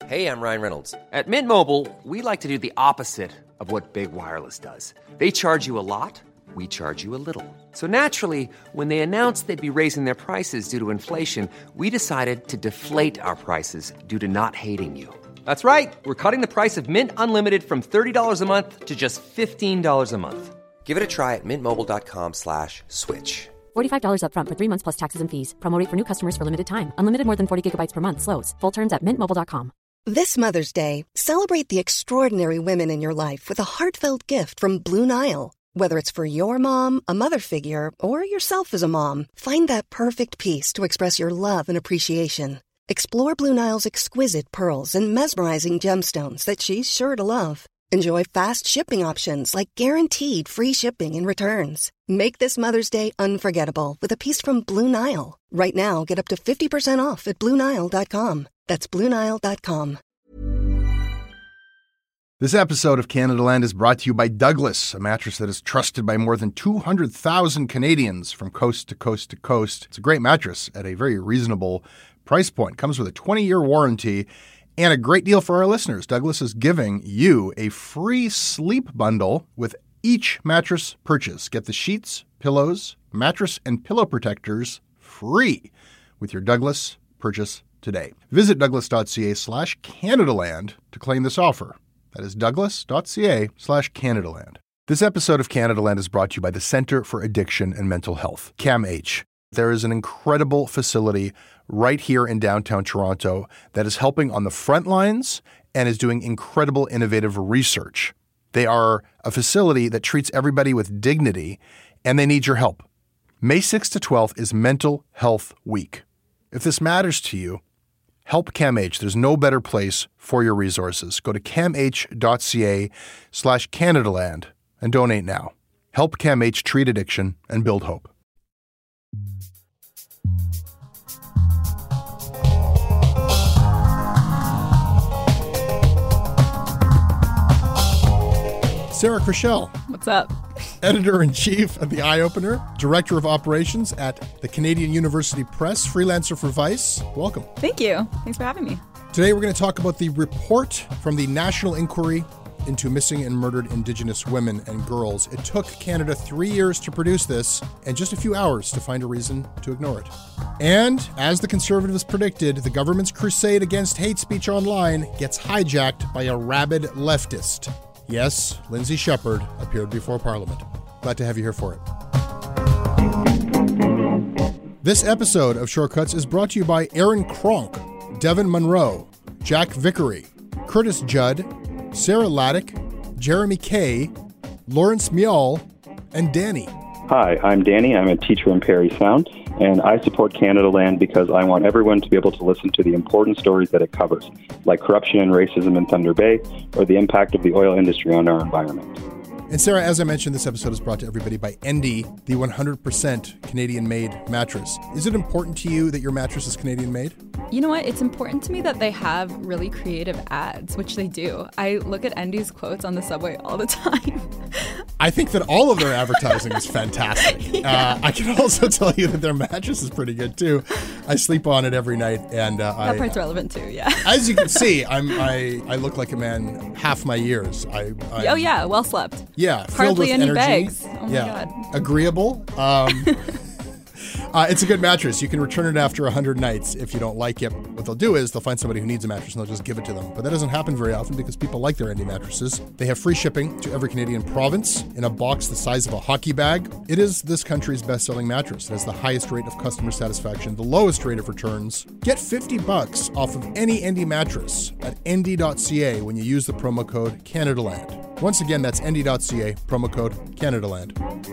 Hey, I'm Ryan Reynolds. At Mint Mobile, we like to do the opposite of what Big Wireless does. They charge you a lot, we charge you a little. So naturally, when they announced they'd be raising their prices due to inflation, we decided to deflate our prices due to not hating you. That's right. We're cutting the price of Mint Unlimited from $30 a month to just $15 a month. Give it a try at mintmobile.com/switch. $45 up front for 3 months plus taxes and fees. Promo rate for new customers for limited time. Unlimited more than 40 gigabytes per month. Slows full terms at mintmobile.com. This Mother's Day, celebrate the extraordinary women in your life with a heartfelt gift from Blue Nile. Whether it's for your mom, a mother figure, or yourself as a mom, find that perfect piece to express your love and appreciation. Explore Blue Nile's exquisite pearls and mesmerizing gemstones that she's sure to love. Enjoy fast shipping options like guaranteed free shipping and returns. Make this Mother's Day unforgettable with a piece from Blue Nile. Right now, get up to 50% off at BlueNile.com. That's BlueNile.com. This episode of Canada Land is brought to you by Douglas, a mattress that is trusted by more than 200,000 Canadians from coast to coast to coast. It's a great mattress at a very reasonable price point. Comes with a 20-year warranty and a great deal for our listeners. Douglas is giving you a free sleep bundle with each mattress purchase. Get the sheets, pillows, mattress, and pillow protectors free with your Douglas purchase today. Visit douglas.ca/Canadaland to claim this offer. That is douglas.ca/Canadaland. This episode of Canada Land is brought to you by the Centre for Addiction and Mental Health, CAMH. There is an incredible facility right here in downtown Toronto that is helping on the front lines and is doing incredible innovative research. They are a facility that treats everybody with dignity, and they need your help. May 6th to 12th is Mental Health Week. If this matters to you, help CAMH. There's no better place for your resources. Go to camh.ca/Canadaland and donate now. Help CAMH treat addiction and build hope. Sarah Krishell. What's up? Editor-in-Chief of The Eye Opener, Director of Operations at the Canadian University Press, freelancer for Vice. Welcome. Thank you. Thanks for having me. Today we're going to talk about the report from the National Inquiry into Missing and Murdered Indigenous Women and Girls. It took Canada 3 years to produce this and just a few hours to find a reason to ignore it. And as the Conservatives predicted, the government's crusade against hate speech online gets hijacked by a rabid leftist. Yes, Lindsay Shepherd appeared before Parliament. Glad to have you here for it. This episode of Shortcuts is brought to you by Aaron Kronk, Devin Monroe, Jack Vickery, Curtis Judd, Sarah Laddick, Jeremy Kay, Lawrence Miall, and Danny. Hi, I'm Danny. I'm a teacher in Parry Sound, and I support Canada Land because I want everyone to be able to listen to the important stories that it covers, like corruption and racism in Thunder Bay, or the impact of the oil industry on our environment. And Sarah, as I mentioned, this episode is brought to everybody by Endy, the 100% Canadian-made mattress. Is it important to you that your mattress is Canadian-made? You know what? It's important to me that they have really creative ads, which they do. I look at Endy's quotes on the subway all the time. I think that all of their advertising is fantastic. Yeah. I can also tell you that their mattress is pretty good, too. I sleep on it every night. And that part's relevant, too, yeah. As you can see, I look like a man half my years. Oh, yeah, well slept. Yeah, hardly any energy. bags. Oh, yeah. my God. Agreeable. It's a good mattress. You can return it after 100 nights if you don't like it. What they'll do is they'll find somebody who needs a mattress and they'll just give it to them. But that doesn't happen very often because people like their Endy mattresses. They have free shipping to every Canadian province in a box the size of a hockey bag. It is this country's best-selling mattress. It has the highest rate of customer satisfaction, the lowest rate of returns. Get $50 off of any Endy mattress at endy.ca when you use the promo code CanadaLand. Once again, that's endy.ca, promo code CanadaLand.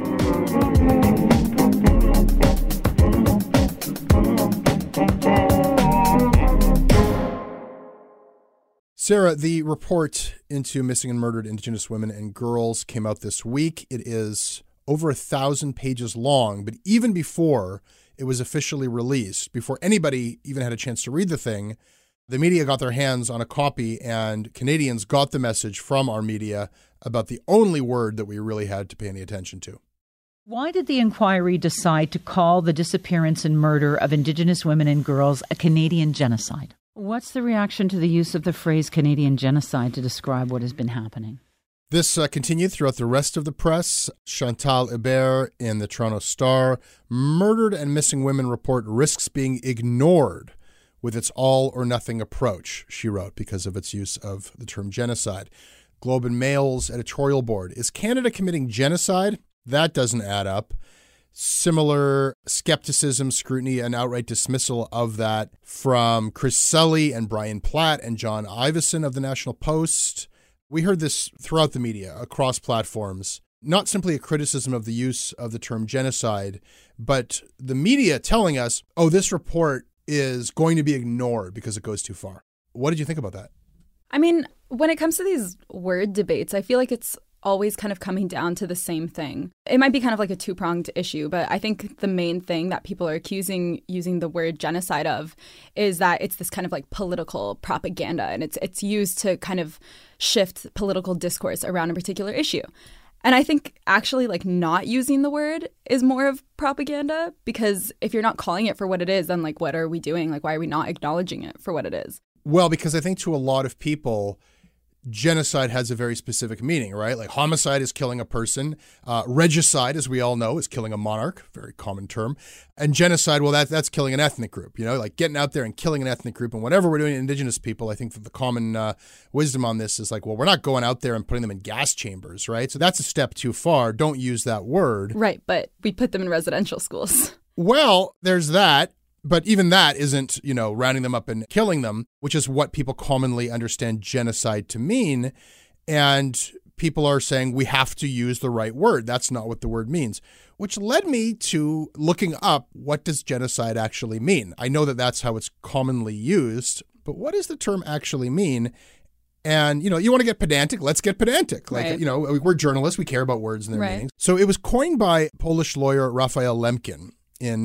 Sarah, the report into missing and murdered Indigenous women and girls came out this week. It is over 1,000 pages long, but even before it was officially released, before anybody even had a chance to read the thing, the media got their hands on a copy and Canadians got the message from our media about the only word that we really had to pay any attention to. Why did the inquiry decide to call the disappearance and murder of Indigenous women and girls a Canadian genocide? What's the reaction to the use of the phrase Canadian genocide to describe what has been happening? This continued throughout the rest of the press. Chantal Hébert in the Toronto Star, murdered and missing women report risks being ignored with its all-or-nothing approach, she wrote, because of its use of the term genocide. Globe and Mail's editorial board, is Canada committing genocide? That doesn't add up. Similar skepticism, scrutiny, and outright dismissal of that from Chris Sully and Brian Platt and John Ivison of the National Post. We heard this throughout the media, across platforms, not simply a criticism of the use of the term genocide, but the media telling us, oh, this report is going to be ignored because it goes too far. What did you think about that? I mean, when it comes to these word debates, I feel like it's always kind of coming down to the same thing. It might be kind of like a two-pronged issue, but I think the main thing that people are accusing using the word genocide of is that it's this kind of like political propaganda, and it's used to kind of shift political discourse around a particular issue. And I think actually like not using the word is more of propaganda, because if you're not calling it for what it is, then like what are we doing? Like why are we not acknowledging it for what it is? Well, because I think to a lot of people, genocide has a very specific meaning, right? Like homicide is killing a person. Regicide, as we all know, is killing a monarch, very common term. And genocide, well, that's killing an ethnic group, you know, like getting out there and killing an ethnic group. And whatever we're doing to Indigenous people, I think that the common wisdom on this is like, well, we're not going out there and putting them in gas chambers, right? So that's a step too far. Don't use that word. Right, but we put them in residential schools. Well, there's that. But even that isn't, you know, rounding them up and killing them, which is what people commonly understand genocide to mean. And people are saying we have to use the right word. That's not what the word means, which led me to looking up what does genocide actually mean. I know that that's how it's commonly used, but what does the term actually mean? And, you know, you want to get pedantic, let's get pedantic. Like, right. You know, we're journalists, we care about words and their Right. meanings. So it was coined by Polish lawyer Raphael Lemkin in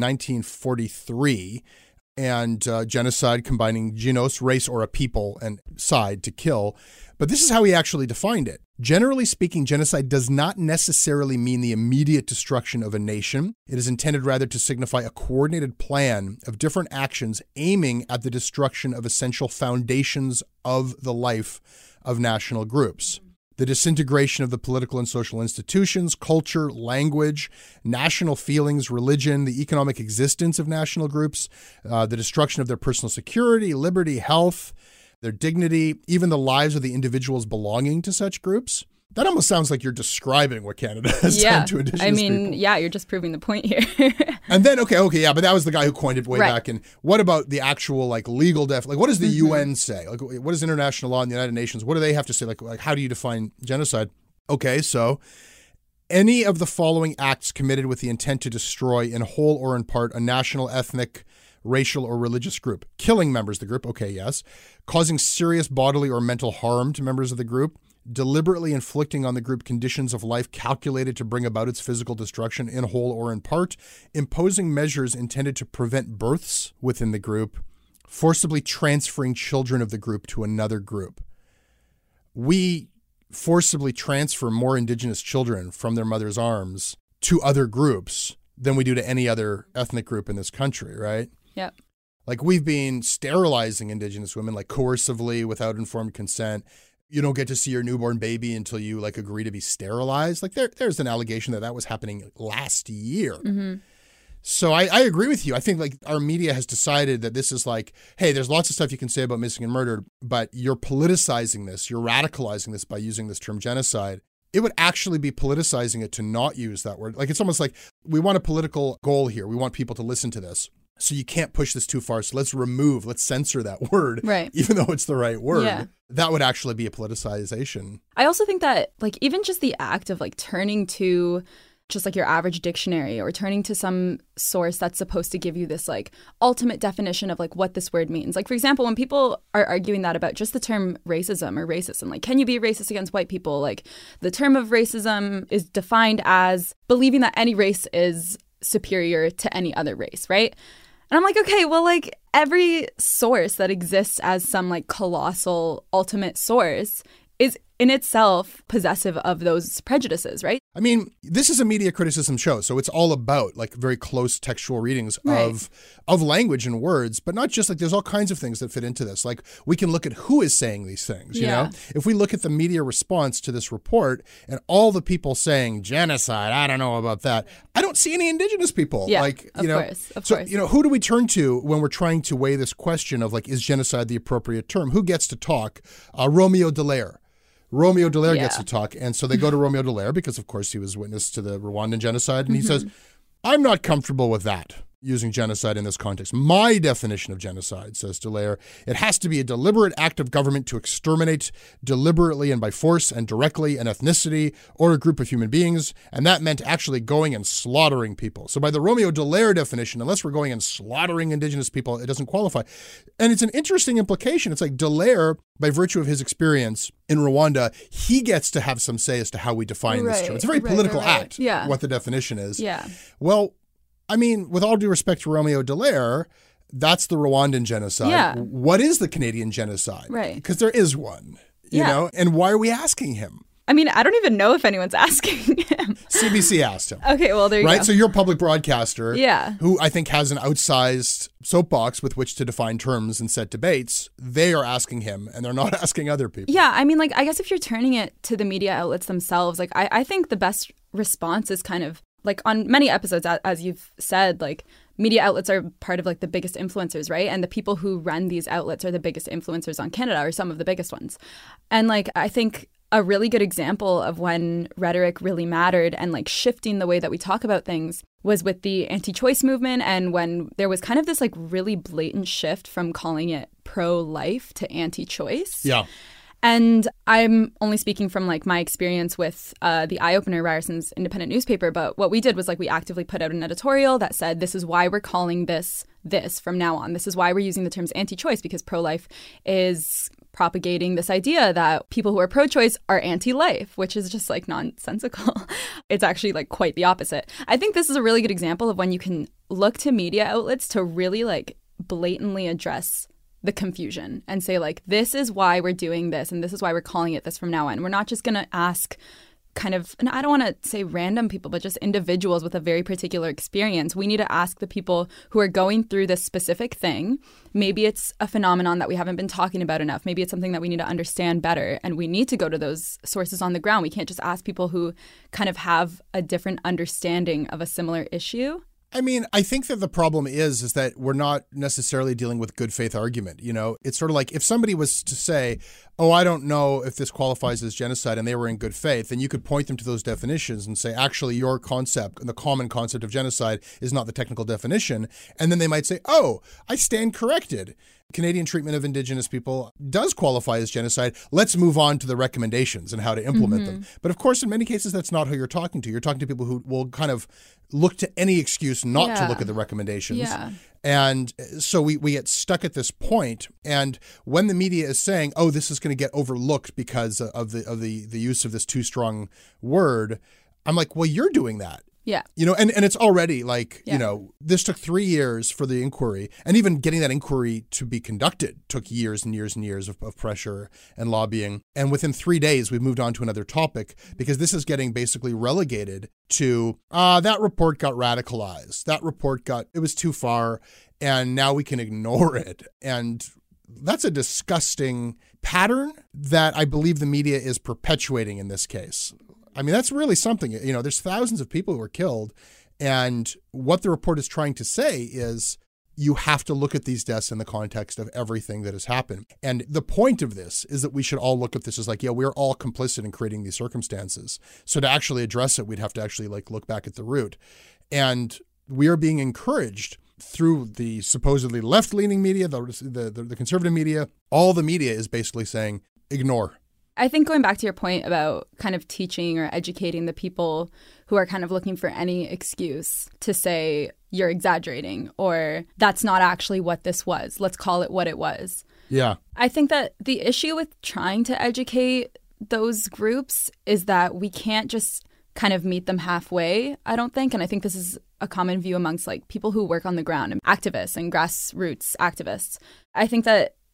1943, and genocide combining genos, race or a people, and side, to kill. But this is how he actually defined it. Generally speaking, genocide does not necessarily mean the immediate destruction of a nation. It is intended rather to signify a coordinated plan of different actions aiming at the destruction of essential foundations of the life of national groups. The disintegration of the political and social institutions, culture, language, national feelings, religion, the economic existence of national groups, the destruction of their personal security, liberty, health, their dignity, even the lives of the individuals belonging to such groups. That almost sounds like you're describing what Canada has done to Indigenous people. Yeah, you're just proving the point here. And then, okay, yeah, but that was the guy who coined it way back. And what about the actual, like, legal like, what does the UN say? Like, what does international law in the United Nations, what do they have to say? Like, how do you define genocide? Okay, so any of the following acts committed with the intent to destroy in whole or in part a national, ethnic, racial, or religious group. Killing members of the group, okay, yes. Causing serious bodily or mental harm to members of the group. Deliberately inflicting on the group conditions of life calculated to bring about its physical destruction in whole or in part, imposing measures intended to prevent births within the group, forcibly transferring children of the group to another group. We forcibly transfer more Indigenous children from their mother's arms to other groups than we do to any other ethnic group in this country, right? Yep. Like we've been sterilizing Indigenous women, like coercively, without informed consent. You don't get to see your newborn baby until you like agree to be sterilized. Like there's an allegation that was happening last year. Mm-hmm. So I agree with you. I think like our media has decided that this is like, hey, there's lots of stuff you can say about missing and murdered, but you're politicizing this, you're radicalizing this by using this term genocide. It would actually be politicizing it to not use that word. Like it's almost like we want a political goal here. We want people to listen to this. So you can't push this too far. So let's censor that word, right, even though it's the right word. Yeah. That would actually be a politicization. I also think that like even just the act of like turning to just like your average dictionary or turning to some source that's supposed to give you this like ultimate definition of like what this word means. Like, for example, when people are arguing that about just the term racism or racism, like, can you be racist against white people? Like the term of racism is defined as believing that any race is superior to any other race, right? And I'm like, okay, well, like every source that exists as some like colossal ultimate source is in itself possessive of those prejudices, right? I mean, this is a media criticism show, so it's all about like very close textual readings of language and words, but not just like there's all kinds of things that fit into this. Like we can look at who is saying these things, you know? If we look at the media response to this report and all the people saying genocide, I don't know about that. I don't see any Indigenous people. Yeah, like, of course. You know, who do we turn to when we're trying to weigh this question of like, is genocide the appropriate term? Who gets to talk? Romeo Dallaire. Romeo Dallaire gets to talk. And so they go to Romeo Dallaire because, of course, he was witness to the Rwandan genocide. And he says, I'm not comfortable with that, using genocide in this context. My definition of genocide, says Dallaire, it has to be a deliberate act of government to exterminate deliberately and by force and directly an ethnicity or a group of human beings. And that meant actually going and slaughtering people. So by the Romeo Dallaire definition, unless we're going and slaughtering Indigenous people, it doesn't qualify. And it's an interesting implication. It's like Dallaire, by virtue of his experience in Rwanda, he gets to have some say as to how we define this term. It's a very political act, what the definition is. Yeah. Well, I mean, with all due respect to Romeo Dallaire, that's the Rwandan genocide. Yeah. What is the Canadian genocide? Right. Because there is one, you know? And why are we asking him? I mean, I don't even know if anyone's asking him. CBC asked him. Okay, well, there you go. Right? So you're a public broadcaster Yeah. who I think has an outsized soapbox with which to define terms and set debates. They are asking him, and they're not asking other people. Yeah, I mean, like, I guess if you're turning it to the media outlets themselves, like, I think the best response is kind of, like, on many episodes, as you've said, like, media outlets are part of, like, the biggest influencers, right? And the people who run these outlets are the biggest influencers on Canada, or some of the biggest ones. And, like, I think a really good example of when rhetoric really mattered and like shifting the way that we talk about things was with the anti-choice movement, and when there was kind of this like really blatant shift from calling it pro-life to anti-choice. Yeah. And I'm only speaking from like my experience with the Eye Opener, Ryerson's independent newspaper, but what we did was like we actively put out an editorial that said this is why we're calling this from now on. This is why we're using the terms anti-choice, because pro-life is propagating this idea that people who are pro-choice are anti-life, which is just like nonsensical. It's actually like quite the opposite. I think this is a really good example of when you can look to media outlets to really like blatantly address the confusion and say like, this is why we're doing this and this is why we're calling it this from now on. We're not just going to ask kind of, and I don't want to say random people, but just individuals with a very particular experience. We need to ask the people who are going through this specific thing. Maybe it's a phenomenon that we haven't been talking about enough. Maybe it's something that we need to understand better, and we need to go to those sources on the ground. We can't just ask people who kind of have a different understanding of a similar issue. I mean, I think that the problem is that we're not necessarily dealing with good faith argument. You know, it's sort of like if somebody was to say, oh, I don't know if this qualifies as genocide, and they were in good faith, then you could point them to those definitions and say, actually, your concept, the common concept of genocide is not the technical definition. And then they might say, oh, I stand corrected. Canadian treatment of Indigenous people does qualify as genocide. Let's move on to the recommendations and how to implement them. But of course, in many cases, that's not who you're talking to. You're talking to people who will kind of look to any excuse not to look at the recommendations. Yeah. And so we get stuck at this point. And when the media is saying, oh, this is going to get overlooked because of the use of this too strong word, I'm like, well, you're doing that. Yeah. You know, and it's already like, you know, this took 3 years for the inquiry, and even getting that inquiry to be conducted took years and years and years of pressure and lobbying. And within 3 days, we've moved on to another topic because this is getting basically relegated to that report got radicalized. That report it was too far, and now we can ignore it. And that's a disgusting pattern that I believe the media is perpetuating in this case. I mean, that's really something. You know, there's thousands of people who were killed. And what the report is trying to say is you have to look at these deaths in the context of everything that has happened. And the point of this is that we should all look at this as like, yeah, we're all complicit in creating these circumstances. So to actually address it, we'd have to actually like look back at the root. And we are being encouraged through the supposedly left-leaning media, the conservative media. All the media is basically saying, ignore. I think going back to your point about kind of teaching or educating the people who are kind of looking for any excuse to say you're exaggerating or that's not actually what this was. Let's call it what it was. Yeah. I think that the issue with trying to educate those groups is that we can't just kind of meet them halfway, I don't think. And I think this is a common view amongst like people who work on the ground and activists and grassroots activists. I think that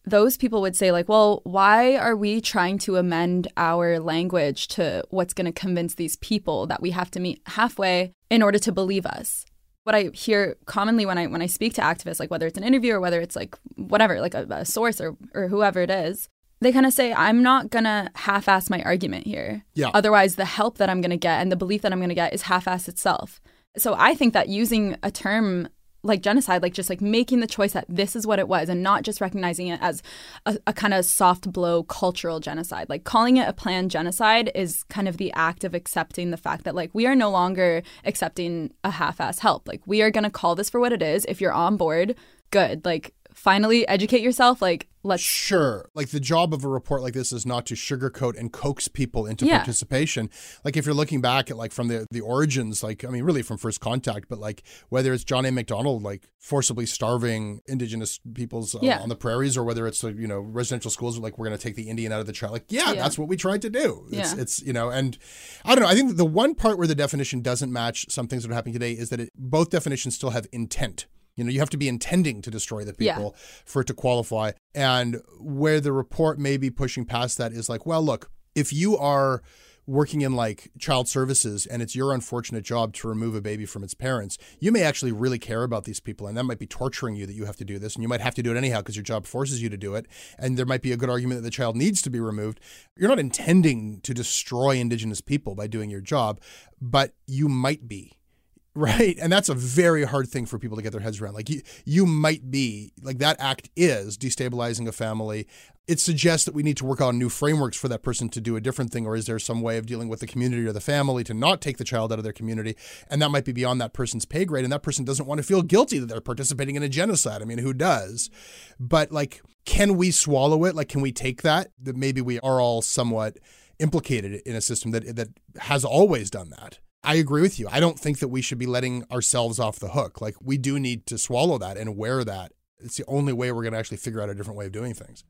those people would say like, well, why are we trying to amend our language to what's going to convince these people that we have to meet halfway in order to believe us? What I hear commonly when I speak to activists, like whether it's an interview or whether it's like whatever, like a source or whoever it is, they kind of say, I'm not going to half-ass my argument here. Yeah. Otherwise, the help that I'm going to get and the belief that I'm going to get is half-ass itself. So I think that using a term like genocide, like just like making the choice that this is what it was and not just recognizing it as a kind of soft blow cultural genocide, like calling it a planned genocide is kind of the act of accepting the fact that like we are no longer accepting a half-ass help. Like we are going to call this for what it is. If you're on board, good. Like finally educate yourself. Like let's Sure. Like the job of a report like this is not to sugarcoat and coax people into participation. Like if you're looking back at like from the origins, like, I mean, really from first contact, but like whether it's John A. Macdonald, like forcibly starving Indigenous peoples on the prairies, or whether it's, you know, residential schools, like we're going to take the Indian out of the child. Like, that's what we tried to do. It's, you know, and I don't know. I think the one part where the definition doesn't match some things that are happening today is that both definitions still have intent. You know, you have to be intending to destroy the people for it to qualify. And where the report may be pushing past that is like, well, look, if you are working in like child services and it's your unfortunate job to remove a baby from its parents, you may actually really care about these people. And that might be torturing you that you have to do this. And you might have to do it anyhow because your job forces you to do it. And there might be a good argument that the child needs to be removed. You're not intending to destroy Indigenous people by doing your job, but you might be. Right. And that's a very hard thing for people to get their heads around. Like you might be like that act is destabilizing a family. It suggests that we need to work on new frameworks for that person to do a different thing. Or is there some way of dealing with the community or the family to not take the child out of their community? And that might be beyond that person's pay grade. And that person doesn't want to feel guilty that they're participating in a genocide. I mean, who does? But like, can we swallow it? Like, can we take that maybe we are all somewhat implicated in a system that has always done that? I agree with you. I don't think that we should be letting ourselves off the hook. Like we do need to swallow that and wear that. It's the only way we're going to actually figure out a different way of doing things.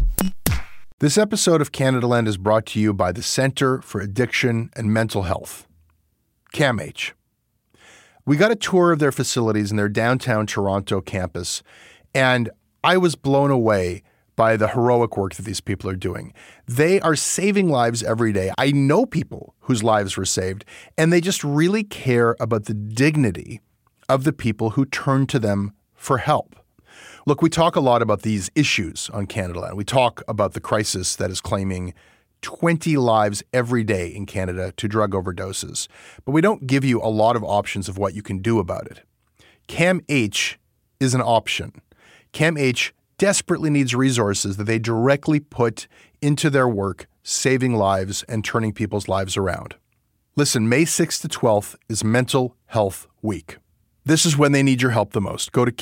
This episode of Canadaland is brought to you by the Centre for Addiction and Mental Health, CAMH. We got a tour of their facilities in their downtown Toronto campus, and I was blown away by the heroic work that these people are doing. They are saving lives every day. I know people whose lives were saved, and they just really care about the dignity of the people who turn to them for help. Look, we talk a lot about these issues on Canadaland. We talk about the crisis that is claiming 20 lives every day in Canada to drug overdoses, but we don't give you a lot of options of what you can do about it. CAMH is an option. CAMH desperately needs resources that they directly put into their work, saving lives and turning people's lives around. Listen, May 6th to 12th is Mental Health Week. This is when they need your help the most. Go to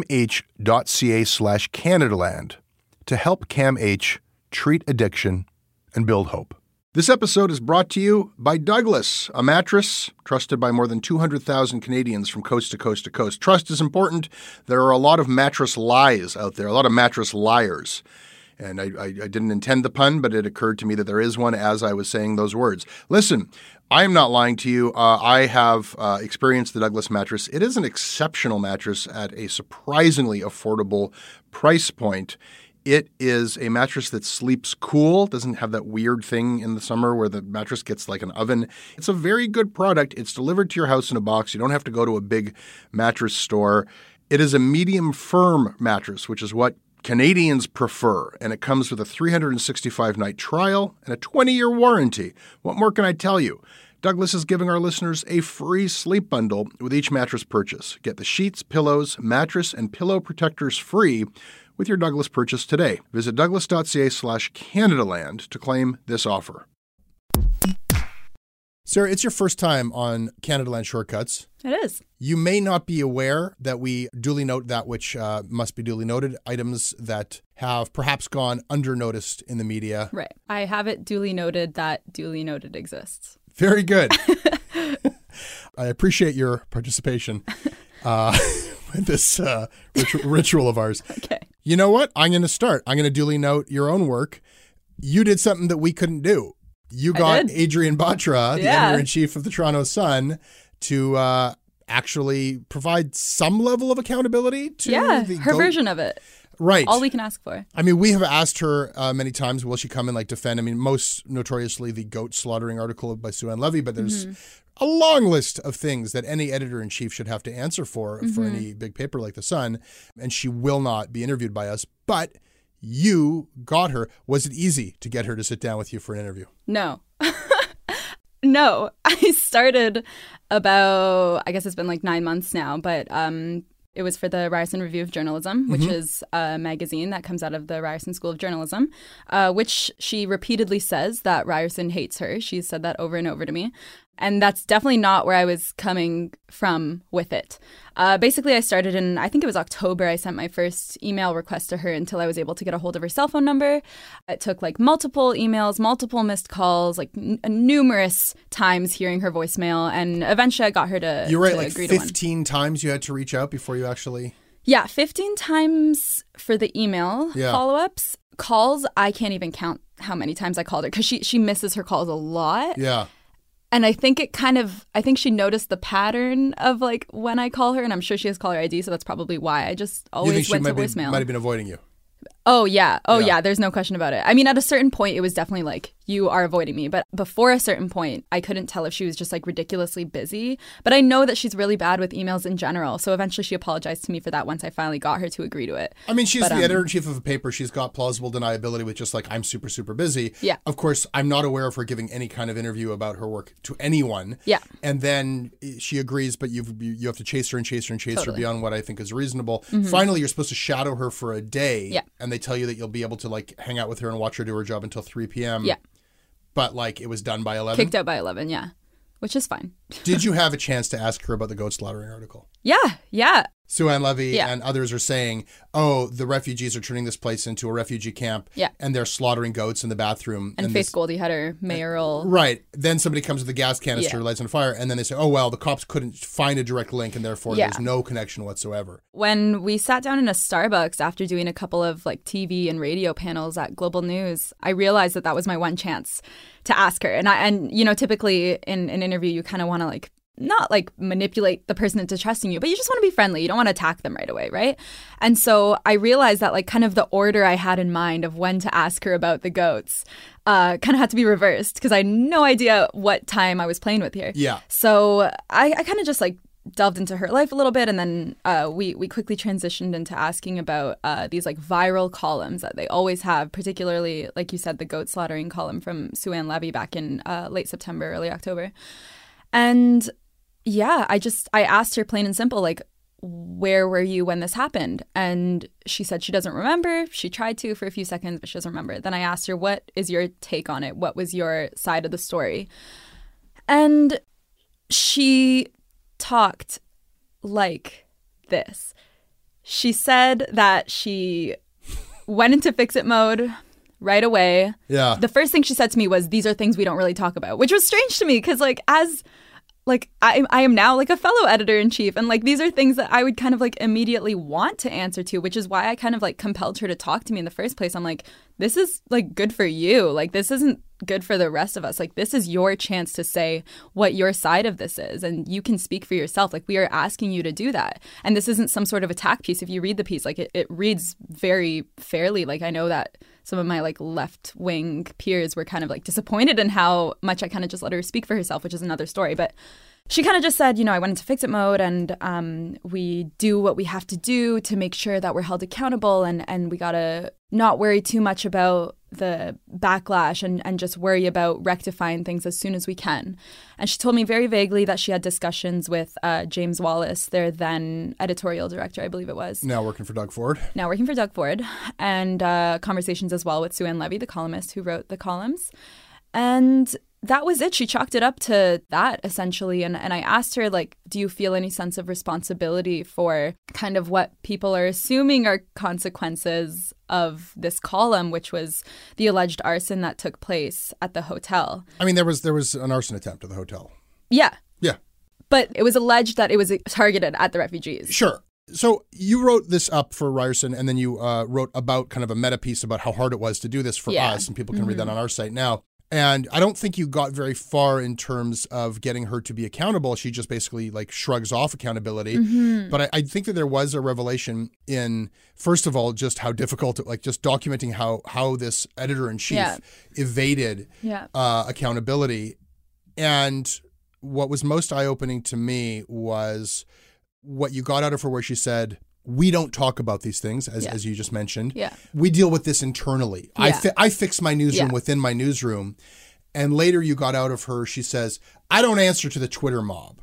camh.ca/Canadaland to help CAMH treat addiction and build hope. This episode is brought to you by Douglas, a mattress trusted by more than 200,000 Canadians from coast to coast to coast. Trust is important. There are a lot of mattress lies out there, a lot of mattress liars. And I didn't intend the pun, but it occurred to me that there is one as I was saying those words. Listen, I am not lying to you. I have experienced the Douglas mattress. It is an exceptional mattress at a surprisingly affordable price point. It is a mattress that sleeps cool, doesn't have that weird thing in the summer where the mattress gets like an oven. It's a very good product. It's delivered to your house in a box. You don't have to go to a big mattress store. It is a medium firm mattress, which is what Canadians prefer, and it comes with a 365-night trial and a 20-year warranty. What more can I tell you? Douglas is giving our listeners a free sleep bundle with each mattress purchase. Get the sheets, pillows, mattress, and pillow protectors free with your Douglas purchase today. Visit douglas.ca/Canadaland to claim this offer. Sarah, it's your first time on Canadaland Shortcuts. It is. You may not be aware that we duly note that which must be duly noted, items that have perhaps gone undernoticed in the media. Right. I have it duly noted that duly noted exists. Very good. I appreciate your participation in this ritual of ours. Okay. You know what? I'm going to start. I'm going to duly note your own work. You did something that we couldn't do. You got Adrian Batra, the editor-in-chief of the Toronto Sun, to actually provide some level of accountability to her version of it. Right. All we can ask for. I mean, we have asked her many times, will she come and defend? I mean, most notoriously the goat slaughtering article by Sue Ann Levy, but there's a long list of things that any editor-in-chief should have to answer for any big paper like The Sun, and she will not be interviewed by us. But you got her. Was it easy to get her to sit down with you for an interview? No. No. I started about, I guess it's been 9 months now, but it was for the Ryerson Review of Journalism, which is a magazine that comes out of the Ryerson School of Journalism, which she repeatedly says that Ryerson hates her. She's said that over and over to me. And that's definitely not where I was coming from with it. Basically, I started in, I think it was October, I sent my first email request to her until I was able to get a hold of her cell phone number. It took multiple emails, multiple missed calls, numerous times hearing her voicemail. And eventually I got her to You were to right, agree to one. 15 times you had to reach out before you actually... Yeah, 15 times for the email follow-ups. Calls, I can't even count how many times I called her because she misses her calls a lot. Yeah. And I think I think she noticed the pattern of when I call her, and I'm sure she has caller ID, so that's probably why I just always went to voicemail. Might have been avoiding you. Oh, yeah. Yeah. There's no question about it. I mean, at a certain point, it was definitely you are avoiding me. But before a certain point, I couldn't tell if she was just ridiculously busy. But I know that she's really bad with emails in general. So eventually she apologized to me for that once I finally got her to agree to it. I mean, she's the editor-in-chief of a paper. She's got plausible deniability with just I'm super, super busy. Yeah. Of course, I'm not aware of her giving any kind of interview about her work to anyone. Yeah. And then she agrees, but you have to chase her and chase her and chase her beyond what I think is reasonable. Mm-hmm. Finally, you're supposed to shadow her for a day. Yeah. And they tell you that you'll be able to hang out with her and watch her do her job until 3 p.m. Yeah. But it was done by 11? Kicked out by 11, yeah. Which is fine. Did you have a chance to ask her about the goat slaughtering article? Yeah. Sue Ann Levy and others are saying, the refugees are turning this place into a refugee camp. Yeah. And they're slaughtering goats in the bathroom. And Faith Goldie had her mayoral... Right. Then somebody comes with a gas canister, lights on fire, and then they say, the cops couldn't find a direct link, and therefore there's no connection whatsoever. When we sat down in a Starbucks after doing a couple of TV and radio panels at Global News, I realized that was my one chance to ask her. And typically in an interview, you kind of want to not manipulate the person into trusting you, but you just want to be friendly. You don't want to attack them right away, right? And so I realized that kind of the order I had in mind of when to ask her about the goats kind of had to be reversed because I had no idea what time I was playing with here. Yeah. So I kind of just delved into her life a little bit, and then we quickly transitioned into asking about these viral columns that they always have, particularly, like you said, the goat slaughtering column from Sue Ann Levy back in late September, early October. And yeah, I asked her plain and simple, where were you when this happened? And she said she doesn't remember. She tried to for a few seconds, but she doesn't remember. Then I asked her, what is your take on it? What was your side of the story? And she talked like this. She said that she went into fix-it mode right away. Yeah. The first thing she said to me was, these are things we don't really talk about, which was strange to me because I am now a fellow editor-in-chief, and these are things that I would kind of immediately want to answer to, which is why I kind of compelled her to talk to me in the first place. I'm this is good for you. This isn't good for the rest of us. This is your chance to say what your side of this is, and you can speak for yourself. We are asking you to do that. And this isn't some sort of attack piece. If you read the piece, it reads very fairly. I know that some of my left-wing peers were kind of disappointed in how much I kind of just let her speak for herself, which is another story. But she kind of just said, I went into fix-it mode, and we do what we have to do to make sure that we're held accountable, and we got to not worry too much about the backlash and just worry about rectifying things as soon as we can. And she told me very vaguely that she had discussions with James Wallace, their then editorial director, I believe it was. Now working for Doug Ford. And conversations as well with Sue Ann Levy, the columnist who wrote the columns. And that was it. She chalked it up to that, essentially. And I asked her, do you feel any sense of responsibility for kind of what people are assuming are consequences of this column, which was the alleged arson that took place at the hotel? I mean, there was an arson attempt at the hotel. Yeah. Yeah. But it was alleged that it was targeted at the refugees. Sure. So you wrote this up for Ryerson, and then you wrote about kind of a meta piece about how hard it was to do this for us, and people can read that on our site now. And I don't think you got very far in terms of getting her to be accountable. She just basically like shrugs off accountability. But I think that there was a revelation in, first of all, just how difficult, like just documenting how this editor-in-chief evaded accountability. And what was most eye-opening to me was what you got out of her, where she said, we don't talk about these things, as you just mentioned. Yeah. We deal with this internally. Yeah. I fix my newsroom within my newsroom. And later you got out of her, she says, I don't answer to the Twitter mob.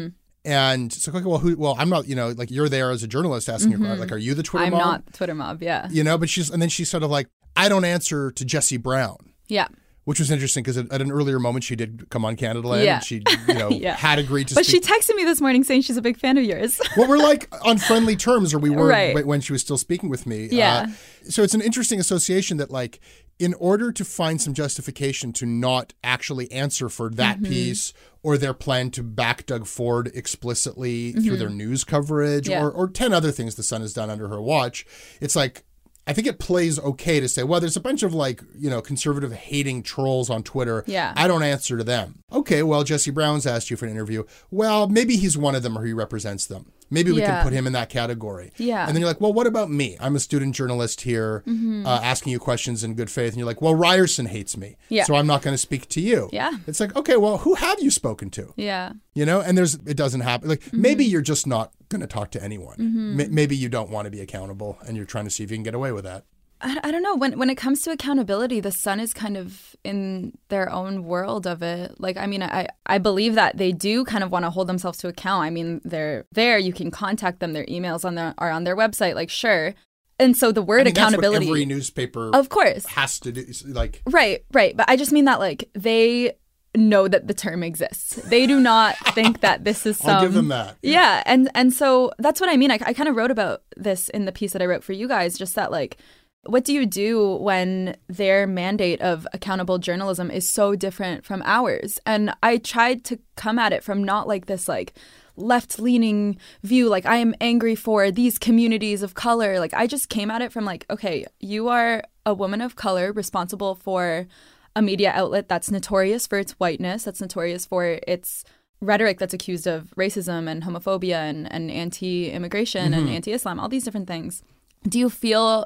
And so, okay, well, I'm not, like you're there as a journalist asking her, like, are you the Twitter mob? I'm not the Twitter mob, yeah. But and then she's sort of like, I don't answer to Jesse Brown. Yeah. Which was interesting because at an earlier moment she did come on Canada Land and she, had agreed to But speak. she texted me this morning saying she's a big fan of yours. Well, we're like on friendly terms, or we were when she was still speaking with me. Yeah. So it's an interesting association that, like, in order to find some justification to not actually answer for that piece or their plan to back Doug Ford explicitly through their news coverage or 10 other things the Sun has done under her watch, it's like, I think it plays okay to say, well, there's a bunch of conservative hating trolls on Twitter. Yeah. I don't answer to them. Okay, well, Jesse Brown's asked you for an interview. Well, maybe he's one of them or he represents them. Maybe we can put him in that category. Yeah. And then you're like, well, what about me? I'm a student journalist here asking you questions in good faith. And you're like, well, Ryerson hates me. Yeah. So I'm not going to speak to you. Yeah. It's like, okay, well, who have you spoken to? Yeah. And it doesn't happen. Like, maybe you're just not going to talk to anyone. Maybe you don't want to be accountable and you're trying to see if you can get away with that. I don't know. When it comes to accountability, the Sun is kind of in their own world of it. Like, I mean, I believe that they do kind of want to hold themselves to account. I mean, they're there. You can contact them. Their emails are on their website. Like, sure. And so the word accountability. That's what every newspaper, of course, has to do. Like, right. But I just mean that, like, they know that the term exists. They do not think that this is some... I'll give them that. Yeah. And so that's what I mean. I kind of wrote about this in the piece that I wrote for you guys, just that, like, what do you do when their mandate of accountable journalism is so different from ours? And I tried to come at it from not like this, like, left-leaning view, like, I am angry for these communities of color. Like, I just came at it from, like, okay, you are a woman of color responsible for a media outlet that's notorious for its whiteness, that's notorious for its rhetoric that's accused of racism and homophobia and anti-immigration and anti-Islam, all these different things. Do you feel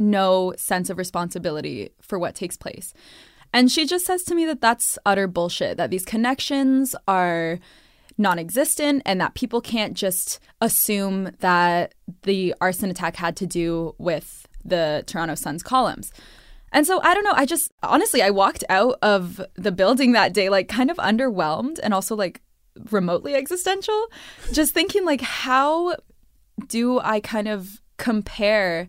no sense of responsibility for what takes place? And she just says to me that that's utter bullshit, that these connections are non-existent and that people can't just assume that the arson attack had to do with the Toronto Sun's columns. And so, I don't know, honestly, I walked out of the building that day, like, kind of underwhelmed and also, like, remotely existential, just thinking, like, how do I kind of compare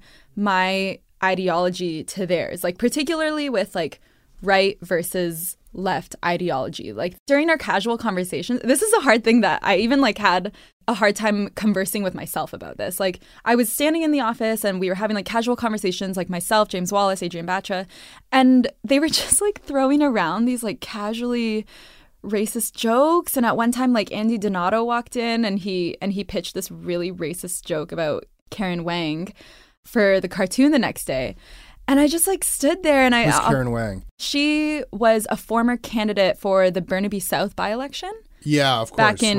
my ideology to theirs, like, particularly with, like, right versus left ideology. Like, during our casual conversations, this is a hard thing that I even, like, had a hard time conversing with myself about this. Like, I was standing in the office and we were having, like, casual conversations, like myself, James Wallace, Adrian Batra, and they were just, like, throwing around these, like, casually racist jokes. And at one time, like, Andy Donato walked in and he pitched this really racist joke about Karen Wang for the cartoon the next day. And I just, like, stood there and Who's Karen Wang? She was a former candidate for the Burnaby South by-election. Yeah, of course. Back in,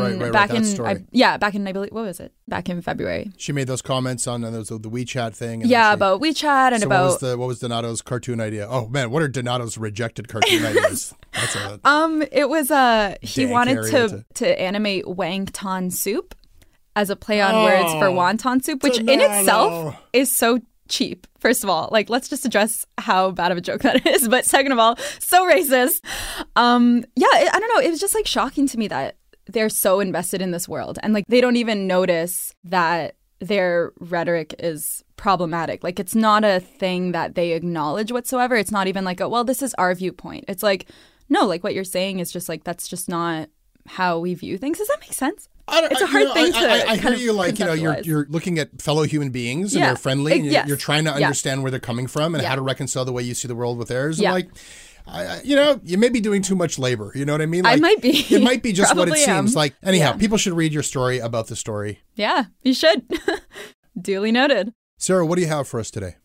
I believe, what was it? Back in February. She made those comments on the WeChat thing. And about WeChat and about... what was Donato's cartoon idea? Oh, man, what are Donato's rejected cartoon ideas? That's it was, he wanted to animate Wang Ton soup as a play on words for wonton soup, which in itself is so cheap. First of all, like, let's just address how bad of a joke that is. But second of all, so racist. I don't know. It was just, like, shocking to me that they're so invested in this world and, like, they don't even notice that their rhetoric is problematic. Like, it's not a thing that they acknowledge whatsoever. It's not even like, oh, well, this is our viewpoint. It's like, no, like, what you're saying is just, like, that's just not how we view things. Does that make sense? It's a hard thing to I hear you, like, you're looking at fellow human beings and they're friendly and you're trying to understand where they're coming from and how to reconcile the way you see the world with theirs. And, like, you may be doing too much labor. You know what I mean? Like, I might be. It might be just what it am. seems. Like, anyhow, people should read your story about the story. Yeah, you should. Duly noted. Sarah, what do you have for us today?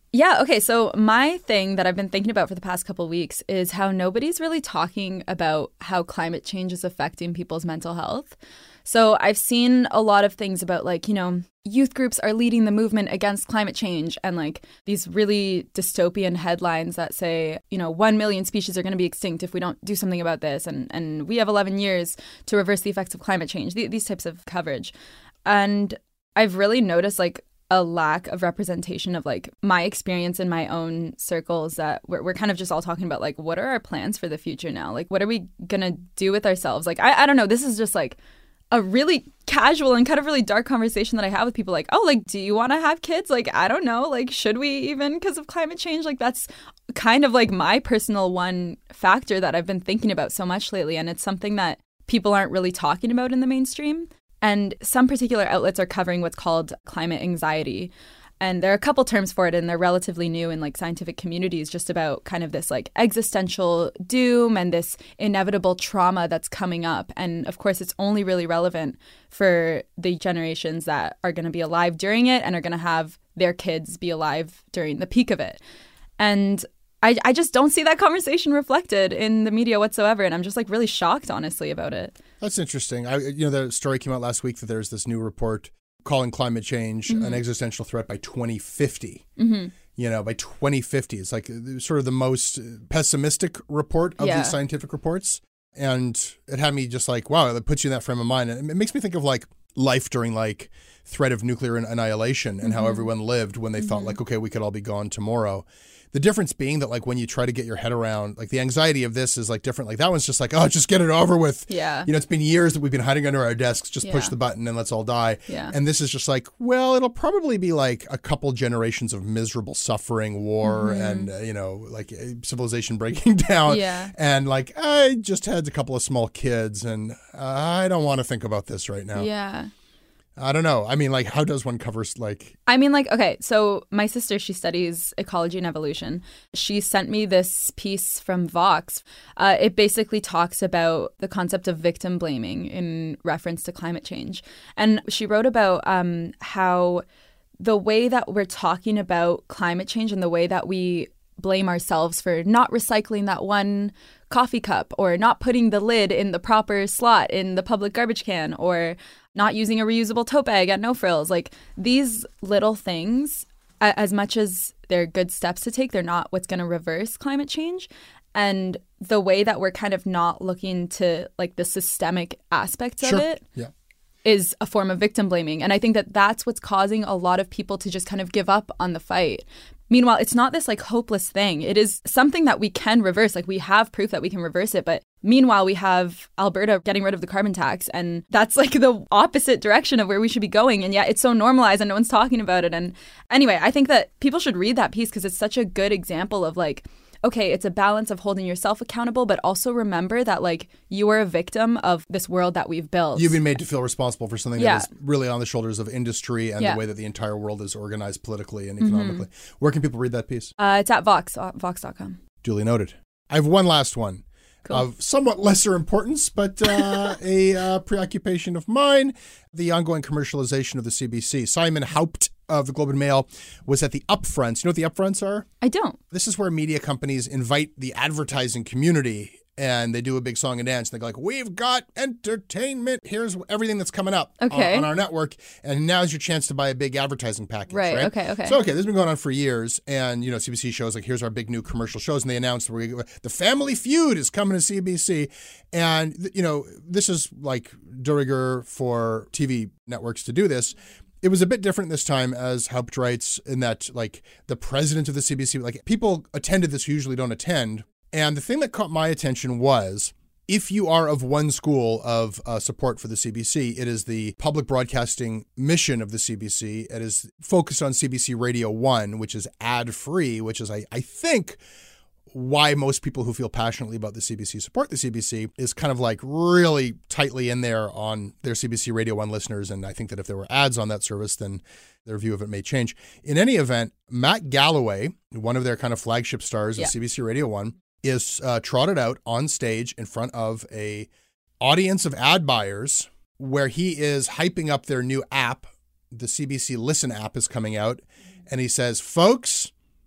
Yeah, okay. So my thing that I've been thinking about for the past couple of weeks is how nobody's really talking about how climate change is affecting people's mental health. So I've seen a lot of things about like, youth groups are leading the movement against climate change and like these really dystopian headlines that say, 1 million species are going to be extinct if we don't do something about this. And we have 11 years to reverse the effects of climate change, these types of coverage. And I've really noticed like a lack of representation of like my experience in my own circles that we're kind of just all talking about like, what are our plans for the future now? Like, what are we going to do with ourselves? Like, I don't know. This is just like a really casual and kind of really dark conversation that I have with people like, oh, like, do you want to have kids? Like, I don't know. Like, should we even because of climate change? Like, that's kind of like my personal one factor that I've been thinking about so much lately. And it's something that people aren't really talking about in the mainstream. And some particular outlets are covering what's called climate anxiety. And there are a couple terms for it, and they're relatively new in like scientific communities, just about kind of this like existential doom and this inevitable trauma that's coming up. And of course, it's only really relevant for the generations that are going to be alive during it and are going to have their kids be alive during the peak of it. And I just don't see that conversation reflected in the media whatsoever. And I'm just like really shocked, honestly, about it. That's interesting. The story came out last week that there's this new report calling climate change an existential threat by 2050. By 2050, it's like sort of the most pessimistic report of these scientific reports. And it had me just like, wow, it puts you in that frame of mind. And it makes me think of like life during like threat of nuclear annihilation and how everyone lived when they thought like, okay, we could all be gone tomorrow. The difference being that like when you try to get your head around, like the anxiety of this is like different. Like that one's just like, oh, just get it over with. Yeah. It's been years that we've been hiding under our desks. Just push the button and let's all die. Yeah. And this is just like, well, it'll probably be like a couple generations of miserable suffering, war, and, like civilization breaking down. Yeah. And like, I just had a couple of small kids and I don't want to think about this right now. Yeah. I don't know. I mean, like, how does one cover, like... I mean, like, okay, so my sister, she studies ecology and evolution. She sent me this piece from Vox. It basically talks about the concept of victim blaming in reference to climate change. And she wrote about how the way that we're talking about climate change and the way that we blame ourselves for not recycling that one coffee cup or not putting the lid in the proper slot in the public garbage can or not using a reusable tote bag at No Frills. Like these little things, as much as they're good steps to take, they're not what's going to reverse climate change. And the way that we're kind of not looking to like the systemic aspects of it is a form of victim blaming. And I think that that's what's causing a lot of people to just kind of give up on the fight. Meanwhile, it's not this like hopeless thing. It is something that we can reverse. Like we have proof that we can reverse it. But meanwhile, we have Alberta getting rid of the carbon tax. And that's like the opposite direction of where we should be going. And yet it's so normalized and no one's talking about it. And anyway, I think that people should read that piece because it's such a good example of like, okay, it's a balance of holding yourself accountable, but also remember that like you are a victim of this world that we've built. You've been made to feel responsible for something that is really on the shoulders of industry and the way that the entire world is organized politically and economically. Where can people read that piece? It's at Vox, vox.com. Duly noted. I have one last one. Cool. Of somewhat lesser importance, but a preoccupation of mine, the ongoing commercialization of the CBC. Simon Haupt of the Globe and Mail was at the Upfronts. You know what the Upfronts are? I don't. This is where media companies invite the advertising community and they do a big song and dance. And they go like, we've got entertainment. Here's everything that's coming up on our network. And now's your chance to buy a big advertising package. Right. Okay. So, this has been going on for years. And, CBC shows like, here's our big new commercial shows. And they announced the Family Feud is coming to CBC. And, this is like de rigueur for TV networks to do this. It was a bit different this time, as Haupt writes, in that like the president of the CBC, like people attended this who usually don't attend. And the thing that caught my attention was, if you are of one school of support for the CBC, it is the public broadcasting mission of the CBC. It is focused on CBC Radio 1, which is ad-free, which is, I think, why most people who feel passionately about the CBC support the CBC, is kind of like really tightly in there on their CBC Radio 1 listeners. And I think that if there were ads on that service, then their view of it may change. In any event, Matt Galloway, one of their kind of flagship stars of CBC Radio 1, is trotted out on stage in front of a audience of ad buyers where he is hyping up their new app. The CBC Listen app is coming out. And he says, folks,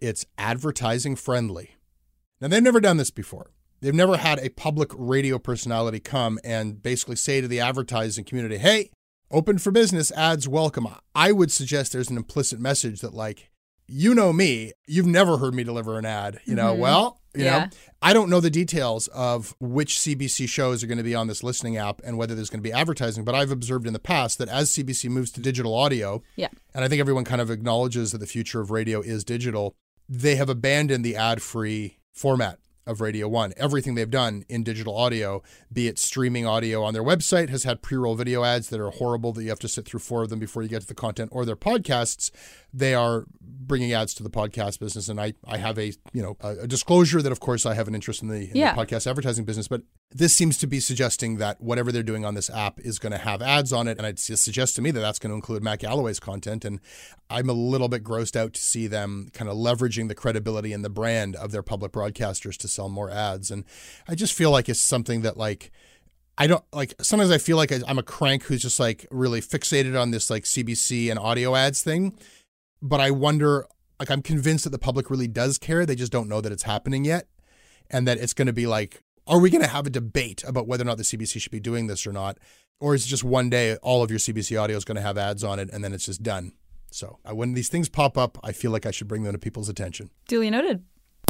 it's advertising friendly. Now, they've never done this before. They've never had a public radio personality come and basically say to the advertising community, hey, open for business, ads welcome. I would suggest there's an implicit message that, like, you know me, you've never heard me deliver an ad. You know, well, you know, I don't know the details of which CBC shows are going to be on this listening app and whether there's going to be advertising, but I've observed in the past that as CBC moves to digital audio, and I think everyone kind of acknowledges that the future of radio is digital, they have abandoned the ad-free format of Radio 1. Everything they've done in digital audio, be it streaming audio on their website, has had pre-roll video ads that are horrible that you have to sit through 4 of them before you get to the content, or their podcasts. They are bringing ads to the podcast business. And I have a disclosure that, of course, I have an interest in the podcast advertising business, but this seems to be suggesting that whatever they're doing on this app is going to have ads on it. And it suggests to me that that's going to include Matt Galloway's content. And I'm a little bit grossed out to see them kind of leveraging the credibility and the brand of their public broadcasters to sell more ads. And I just feel like it's something that, like, I don't like, sometimes I feel like I'm a crank who's just like really fixated on this like CBC and audio ads thing. But I wonder, like, I'm convinced that the public really does care. They just don't know that it's happening yet. And that it's going to be like, are we going to have a debate about whether or not the CBC should be doing this or not? Or is it just one day all of your CBC audio is going to have ads on it and then it's just done? So when these things pop up, I feel like I should bring them to people's attention. Duly noted.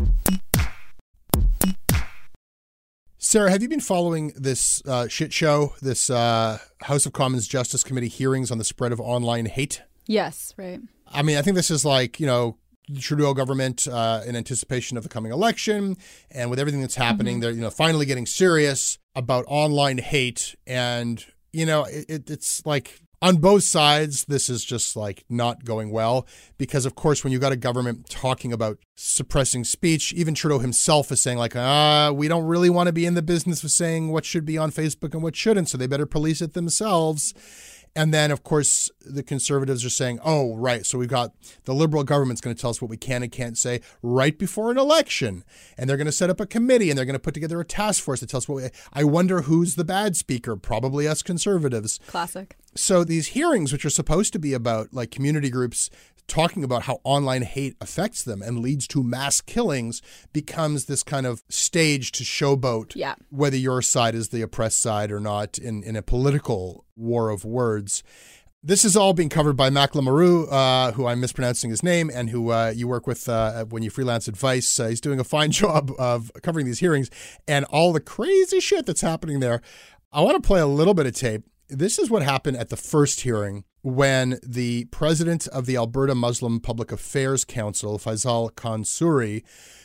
Sarah, have you been following this shit show, this House of Commons Justice Committee hearings on the spread of online hate? Yes, right. I mean, I think this is like, you know, the Trudeau government in anticipation of the coming election, and with everything that's happening, they're, you know, finally getting serious about online hate. And, you know, it's like on both sides, this is just like not going well because, of course, when you got a government talking about suppressing speech, even Trudeau himself is saying like, we don't really want to be in the business of saying what should be on Facebook and what shouldn't, so they better police it themselves. And then, of course, the Conservatives are saying, oh, right, so we've got the Liberal government's going to tell us what we can and can't say right before an election. And they're going to set up a committee and they're going to put together a task force to tell us I wonder who's the bad speaker, probably us Conservatives. Classic. So these hearings, which are supposed to be about like community groups talking about how online hate affects them and leads to mass killings, becomes this kind of stage to showboat whether your side is the oppressed side or not in a political war of words. This is all being covered by Mac Lamoureux, who I'm mispronouncing his name, and who you work with when you freelance advice. He's doing a fine job of covering these hearings and all the crazy shit that's happening there. I want to play a little bit of tape. This is what happened at the first hearing when the president of the Alberta Muslim Public Affairs Council, Faisal Kansouri,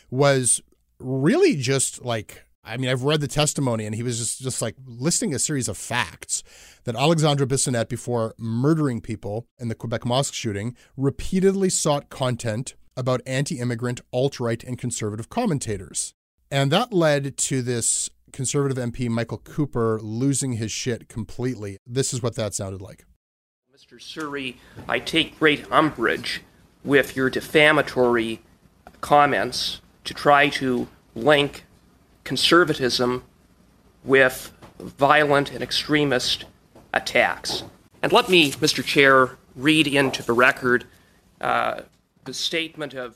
was really just like, I mean, I've read the testimony and he was just like listing a series of facts that Alexandre Bissonnette, before murdering people in the Quebec mosque shooting, repeatedly sought content about anti-immigrant, alt-right, and conservative commentators. And that led to this Conservative MP Michael Cooper losing his shit completely. This is what that sounded like. Mr. Suri, I take great umbrage with your defamatory comments to try to link conservatism with violent and extremist attacks. And let me, Mr. Chair, read into the record the statement of,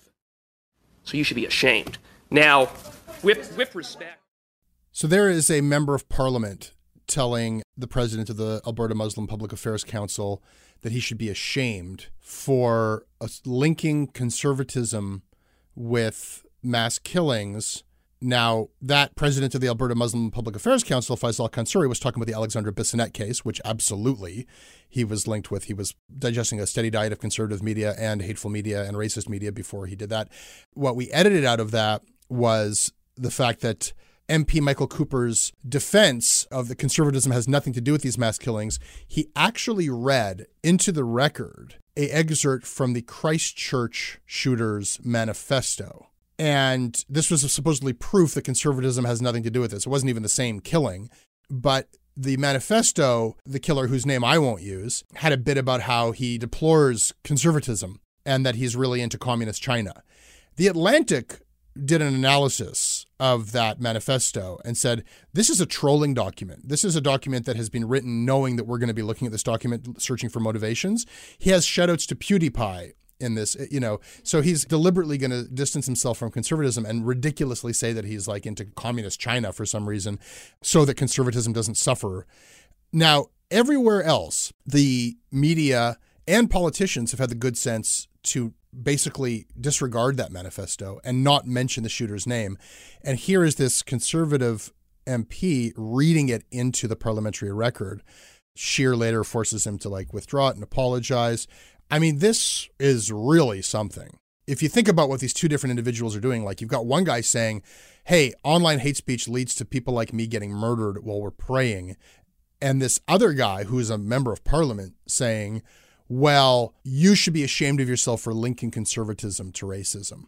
so you should be ashamed. Now, with respect. So there is a member of parliament telling the president of the Alberta Muslim Public Affairs Council that he should be ashamed for linking conservatism with mass killings. Now, that president of the Alberta Muslim Public Affairs Council, Faisal Kansouri, was talking about the Alexandre Bissonnette case, which absolutely he was linked with. He was digesting a steady diet of conservative media and hateful media and racist media before he did that. What we edited out of that was the fact that MP Michael Cooper's defense of the conservatism has nothing to do with these mass killings. He actually read into the record an excerpt from the Christchurch shooters manifesto. And this was supposedly proof that conservatism has nothing to do with this. It wasn't even the same killing. But the manifesto, the killer whose name I won't use, had a bit about how he deplores conservatism and that he's really into communist China. The Atlantic did an analysis of that manifesto and said, this is a trolling document. This is a document that has been written knowing that we're going to be looking at this document, searching for motivations. He has shout-outs to PewDiePie in this, so he's deliberately going to distance himself from conservatism and ridiculously say that he's like into communist China for some reason so that conservatism doesn't suffer. Now, everywhere else, the media and politicians have had the good sense to basically disregard that manifesto and not mention the shooter's name. And here is this conservative MP reading it into the parliamentary record. Scheer later forces him to withdraw it and apologize. I mean, this is really something. If you think about what these two different individuals are doing, you've got one guy saying, hey, online hate speech leads to people like me getting murdered while we're praying. And this other guy who is a member of parliament saying, well, you should be ashamed of yourself for linking conservatism to racism.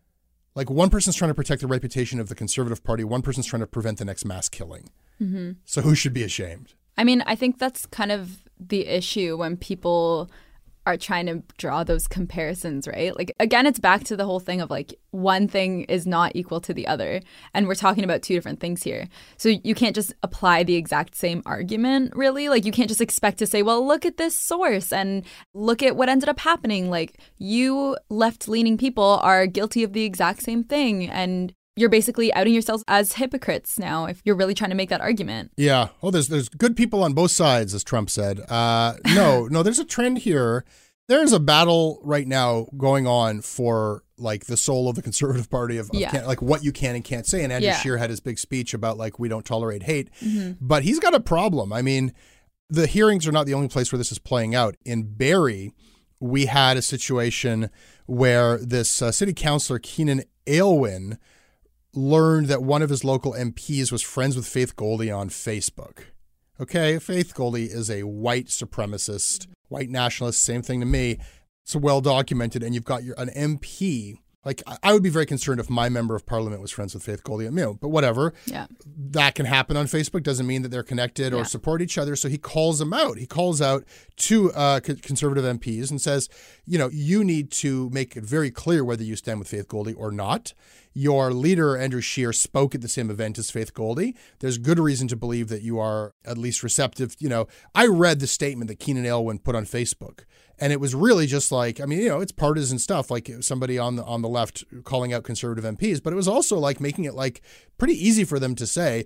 One person's trying to protect the reputation of the Conservative Party. One person's trying to prevent the next mass killing. Mm-hmm. So who should be ashamed? I mean, I think that's kind of the issue when people are trying to draw those comparisons, right? Again, it's back to the whole thing of one thing is not equal to the other. And we're talking about two different things here. So you can't just apply the exact same argument, really. You can't just expect to say, well, look at this source and look at what ended up happening. You left-leaning people are guilty of the exact same thing. And you're basically outing yourselves as hypocrites now if you're really trying to make that argument. Yeah. Oh, there's good people on both sides, as Trump said. No, there's a trend here. There's a battle right now going on for the soul of the Conservative Party of what you can and can't say. And Andrew Scheer had his big speech about we don't tolerate hate. Mm-hmm. But he's got a problem. I mean, the hearings are not the only place where this is playing out. In Barrie, we had a situation where this city councillor, Keenan Aylwin, learned that one of his local MPs was friends with Faith Goldy on Facebook. Okay, Faith Goldy is a white supremacist, white nationalist, same thing to me. It's well documented, and you've got an MP. I would be very concerned if my member of parliament was friends with Faith Goldy, but whatever. Yeah. That can happen on Facebook. Doesn't mean that they're connected or support each other. So he calls them out. He calls out two conservative MPs and says, you need to make it very clear whether you stand with Faith Goldy or not. Your leader, Andrew Scheer, spoke at the same event as Faith Goldy. There's good reason to believe that you are at least receptive. I read the statement that Keenan Aylwin put on Facebook, and it was really just it's partisan stuff, somebody on the left calling out conservative MPs, but it was also making it pretty easy for them to say,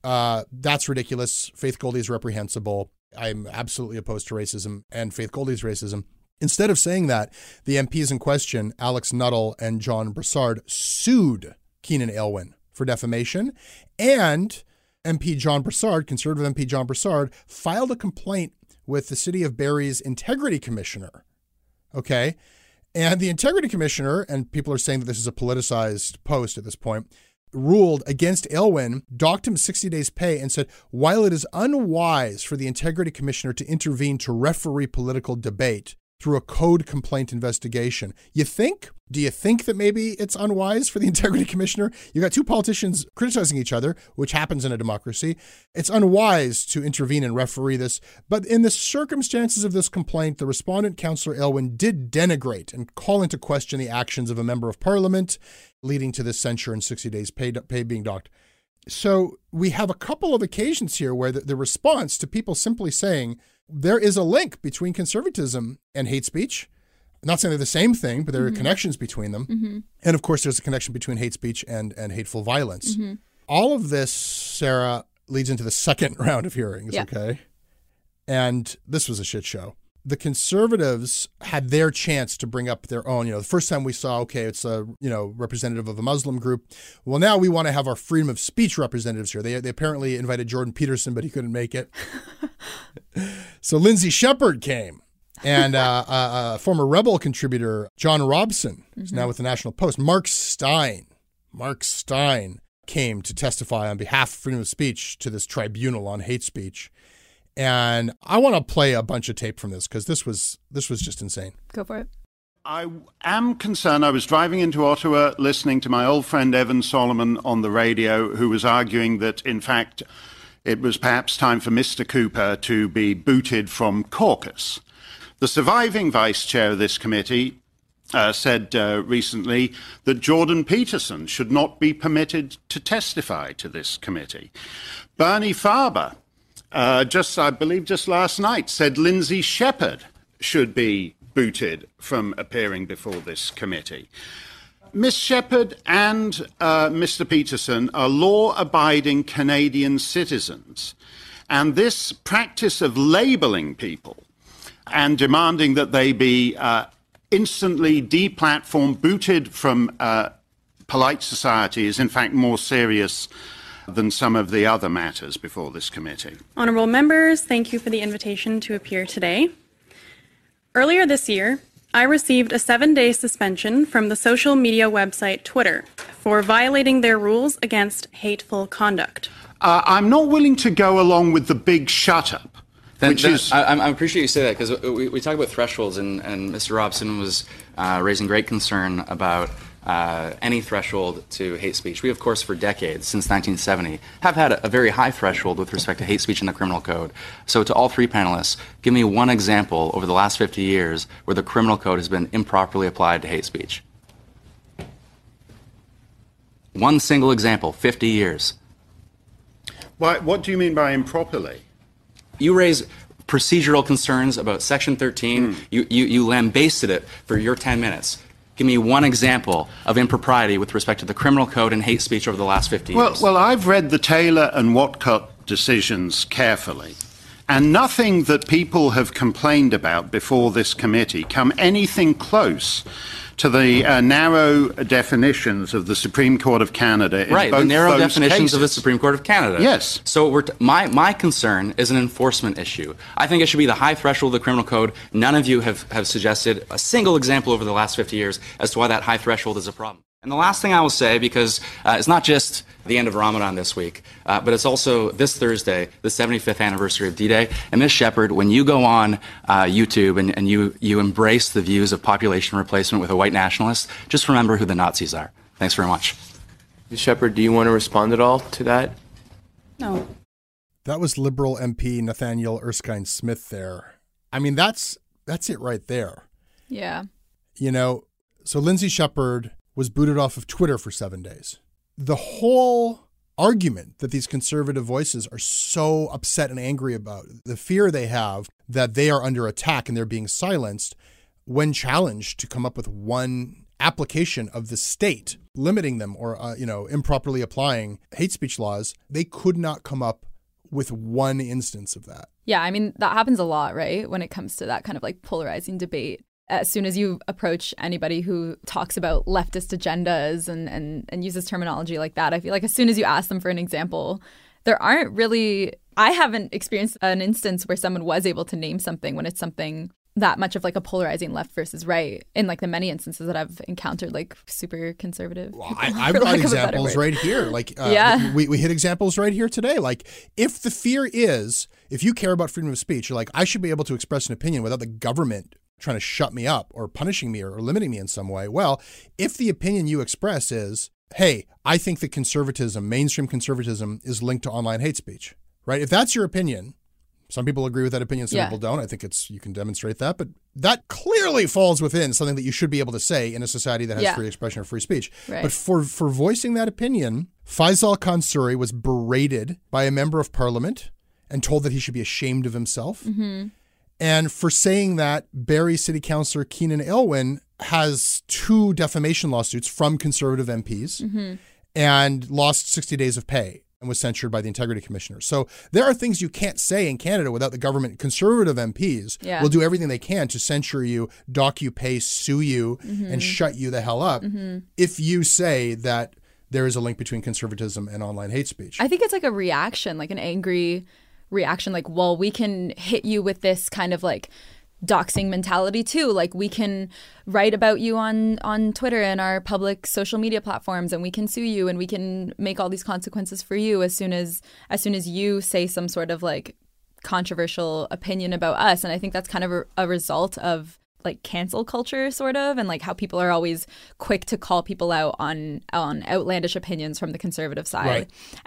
that's ridiculous. Faith Goldy is reprehensible. I'm absolutely opposed to racism and Faith Goldy's racism. Instead of saying that, the MPs in question, Alex Nuttall and John Brassard, sued Keenan Aylwin for defamation. And MP John Brassard, Conservative MP John Brassard, filed a complaint with the City of Barrie's Integrity Commissioner. Okay? And the Integrity Commissioner, and people are saying that this is a politicized post at this point, ruled against Aylwin, docked him 60 days' pay, and said, while it is unwise for the Integrity Commissioner to intervene to referee political debate through a code complaint investigation. Do you think that maybe it's unwise for the Integrity Commissioner? You got two politicians criticizing each other, which happens in a democracy. It's unwise to intervene and referee this. But in the circumstances of this complaint, the respondent, Councillor Aylwin, did denigrate and call into question the actions of a member of parliament, leading to this censure and 60 days pay being docked. So we have a couple of occasions here where the response to people simply saying, there is a link between conservatism and hate speech. I'm not saying they're the same thing, but there are connections between them. Mm-hmm. And of course, there's a connection between hate speech and hateful violence. Mm-hmm. All of this, Sarah, leads into the second round of hearings, okay? And this was a shit show. The Conservatives had their chance to bring up their own. The first time we saw, okay, it's a representative of a Muslim group. Well, now we want to have our freedom of speech representatives here. They apparently invited Jordan Peterson, but he couldn't make it. So Lindsay Shepherd came, and a former Rebel contributor, John Robson, who's now with the National Post. Mark Stein came to testify on behalf of freedom of speech to this tribunal on hate speech. And I want to play a bunch of tape from this because this was just insane. Go for it. I am concerned. I was driving into Ottawa listening to my old friend Evan Solomon on the radio, who was arguing that, in fact, it was perhaps time for Mr. Cooper to be booted from caucus. The surviving vice chair of this committee said recently that Jordan Peterson should not be permitted to testify to this committee. Bernie Farber, I believe just last night, said Lindsay Shepherd should be booted from appearing before this committee. Ms. Shepherd and Mr. Peterson are law-abiding Canadian citizens, and this practice of labeling people and demanding that they be instantly deplatformed, booted from polite society is in fact more serious than some of the other matters before this committee. Honourable members, thank you for the invitation to appear today. Earlier this year, I received a 7-day suspension from the social media website Twitter for violating their rules against hateful conduct. I'm not willing to go along with the big shut-up. I appreciate you say that, because we talk about thresholds, and Mr. Robson was raising great concern about any threshold to hate speech. We, of course, for decades, since 1970, have had a very high threshold with respect to hate speech in the criminal code. So to all three panelists, give me one example over the last 50 years where the criminal code has been improperly applied to hate speech. One single example, 50 years. What do you mean by improperly? You raise procedural concerns about Section 13. You lambasted it for your 10 minutes. Give me one example of impropriety with respect to the criminal code and hate speech over the last 50 years. Well, I've read the Taylor and Watcott decisions carefully, and nothing that people have complained about before this committee come anything close to the narrow definitions of the Supreme Court of Canada in both the narrow those definitions cases. of the Supreme Court of Canada. Yes. So my concern is an enforcement issue. I think it should be the high threshold of the criminal code. None of you have suggested a single example over the last 50 years as to why that high threshold is a problem. And the last thing I will say, because it's not just the end of Ramadan this week, but it's also this Thursday, the 75th anniversary of D-Day. And Ms. Shepherd, when you go on YouTube and you embrace the views of population replacement with a white nationalist, just remember who the Nazis are. Thanks very much. Ms. Shepherd, do you want to respond at all to that? No. That was Liberal MP Nathaniel Erskine Smith there. I mean, that's it right there. Yeah. You know, so Lindsay Shepherd was booted off of Twitter for 7 days. The whole argument that these conservative voices are so upset and angry about, the fear they have that they are under attack and they're being silenced, when challenged to come up with one application of the state limiting them or, improperly applying hate speech laws, they could not come up with one instance of that. Yeah, I mean, that happens a lot, right? When it comes to that kind of like polarizing debate. As soon as you approach anybody who talks about leftist agendas and uses terminology like that, I feel like as soon as you ask them for an example, there aren't really, I haven't experienced an instance where someone was able to name something when it's something that much of like a polarizing left versus right in like the many instances that I've encountered, like super conservative. Well, I've got examples right here. Like, we hit examples right here today. Like, if the fear is, if you care about freedom of speech, you're like, I should be able to express an opinion without the government trying to shut me up or punishing me or limiting me in some way. Well, if the opinion you express is, hey, I think that conservatism, mainstream conservatism, is linked to online hate speech, right? If that's your opinion, some people agree with that opinion, some people don't. I think you can demonstrate that, but that clearly falls within something that you should be able to say in a society that has free expression or free speech. Right. But for voicing that opinion, Faisal Khansuri was berated by a member of parliament and told that he should be ashamed of himself. Mm-hmm. And for saying that, Barrie City Councillor Keenan Aylwin has 2 defamation lawsuits from Conservative MPs and lost 60 days of pay and was censured by the Integrity Commissioner. So there are things you can't say in Canada without the government. Conservative MPs will do everything they can to censure you, dock you pay, sue you, and shut you the hell up if you say that there is a link between conservatism and online hate speech. I think it's like a reaction, like an angry reaction, like, well, we can hit you with this kind of like doxing mentality too. Like, we can write about you on Twitter and our public social media platforms, and we can sue you, and we can make all these consequences for you as soon as you say some sort of like controversial opinion about us. And I think that's kind of a result of like cancel culture, sort of, and like how people are always quick to call people out on outlandish opinions from the conservative side. Right.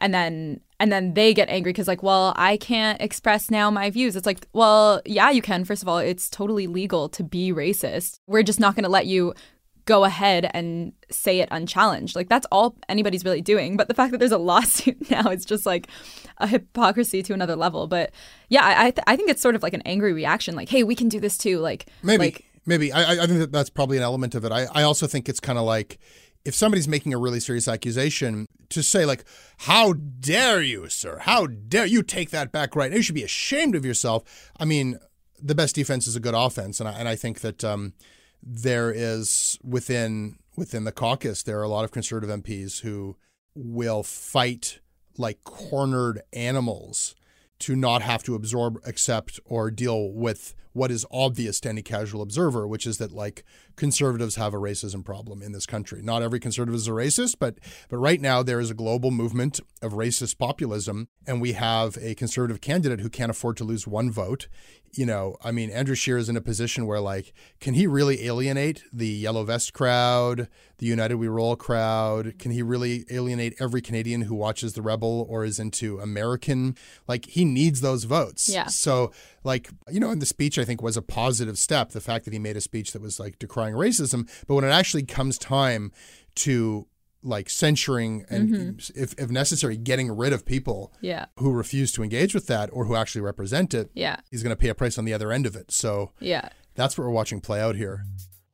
And then they get angry because like, well, I can't express now my views. It's like, well, yeah, you can. First of all, it's totally legal to be racist. We're just not going to let you go ahead and say it unchallenged. Like, that's all anybody's really doing. But the fact that there's a lawsuit now is just like a hypocrisy to another level. But yeah, I think it's sort of like an angry reaction. Like, hey, we can do this too. Like, maybe. Maybe. I think that's probably an element of it. I also think it's kind of like if somebody's making a really serious accusation, to say like, how dare you, sir? How dare you take that back right now? You should be ashamed of yourself. I mean, the best defense is a good offense. And I think that there is within the caucus, there are a lot of Conservative MPs who will fight like cornered animals to not have to absorb, accept, or deal with what is obvious to any casual observer, which is that like Conservatives have a racism problem in this country. Not every Conservative is a racist, but right now there is a global movement of racist populism, and we have a Conservative candidate who can't afford to lose one vote. You know, I mean, Andrew Scheer is in a position where like, can he really alienate the Yellow Vest crowd, the United We Roll crowd? Can he really alienate every Canadian who watches The Rebel or is into American? Like, he needs those votes. Yeah. So like, you know, in the speech, I think was a positive step, the fact that he made a speech that was like decrying racism. But when it actually comes time to like censuring and if necessary, getting rid of people who refuse to engage with that or who actually represent it, he's going to pay a price on the other end of it. So that's what we're watching play out here.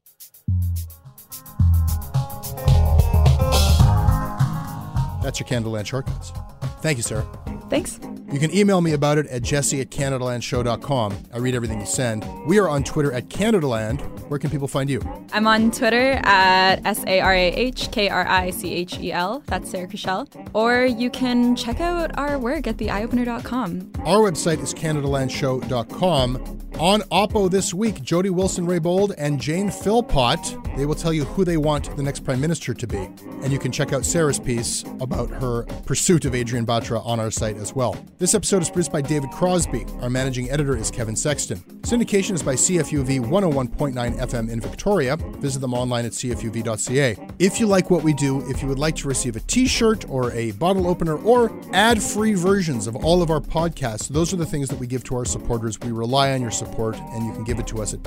That's your Canadaland Shortcuts. Thank you, Sarah. Thanks. You can email me about it at jesse@CanadaLandShow.com. I read everything you send. We are on Twitter at CanadaLand. Where can people find you? I'm on Twitter at SarahKrichel. That's Sarah Krichel. Or you can check out our work at theeyeopener.com. Our website is CanadaLandShow.com. On Oppo this week, Jody Wilson-Raybould and Jane Philpott. They will tell you who they want the next Prime Minister to be. And you can check out Sarah's piece about her pursuit of Adrian Batra on our site as well. This episode is produced by David Crosby. Our managing editor is Kevin Sexton. Syndication is by CFUV 101.9 FM in Victoria. Visit them online at cfuv.ca. If you like what we do, if you would like to receive a t-shirt or a bottle opener or ad-free versions of all of our podcasts, those are the things that we give to our supporters. We rely on your support, and you can give it to us at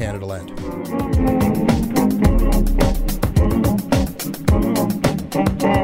patreon.com/CanadaLand.